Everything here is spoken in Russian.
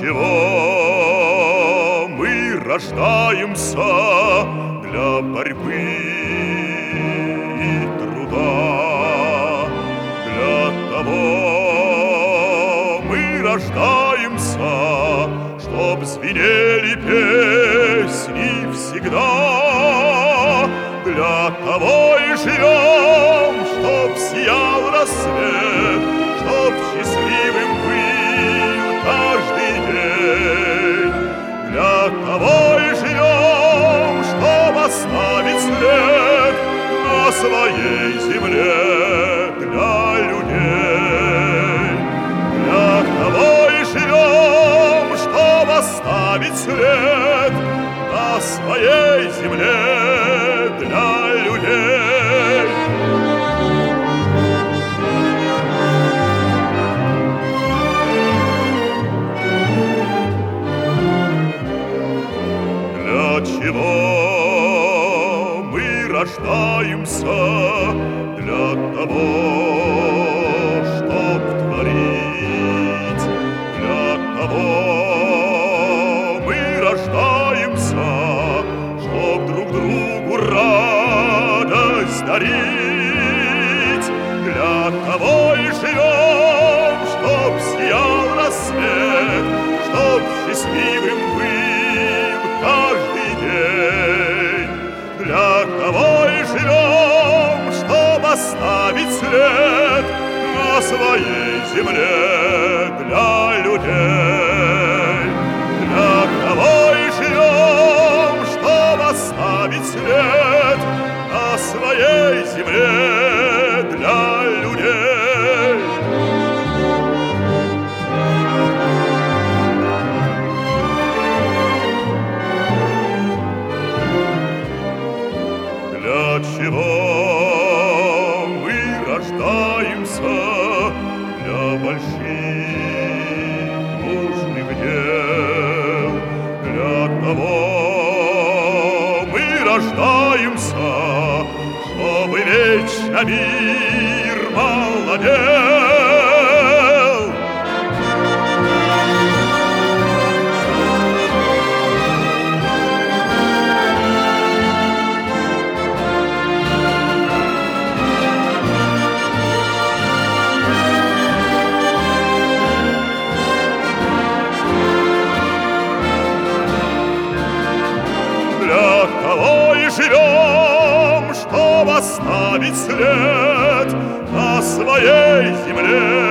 чего мы рождаемся? Для борьбы и труда. Для того мы рождаемся, чтоб звенели песни всегда. Для того и живем, чтоб сиял рассвет, чтоб счастливым был каждый день. Для того и живем, чтоб оставить след на своей земле для людей. Для того и живем, чтоб оставить след на своей земле для людей. Для чего мы рождаемся? Для того, чтоб творить. Для того мы рождаемся, чтоб друг другу радость дарить. Для того и живем, чтоб сиял рассвет, чтоб счастливым был каждый день. Для того и живем, чтоб оставить след на своей земле для людей. Для того и живем, чтоб оставить след на своей земле для людей. Для чего мы рождаемся? Для больших нужных дел. Для того мы рождаемся, чтобы вечно мир молодел. Для того и живем, чтоб оставить след на своей земле